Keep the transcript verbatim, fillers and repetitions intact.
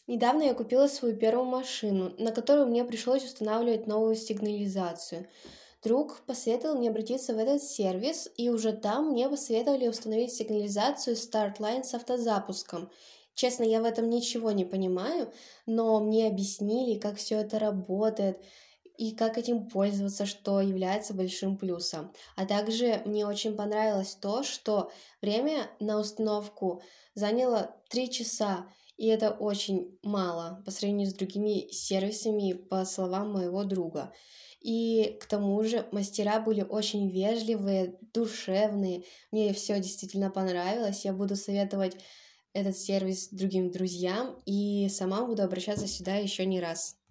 Недавно я купила свою первую машину, на которую мне пришлось устанавливать новую сигнализацию. Друг посоветовал мне обратиться в этот сервис, и уже там мне посоветовали установить сигнализацию StartLine с автозапуском. Честно, я в этом ничего не понимаю, но мне объяснили, как все это работает и как этим пользоваться, что является большим плюсом. А также мне очень понравилось то, что время на установку заняло три часа, и это очень мало по сравнению с другими сервисами, по словам моего друга. И к тому же мастера были очень вежливые, душевные. Мне все действительно понравилось. Я буду советовать этот сервис другим друзьям и сама буду обращаться сюда еще не раз.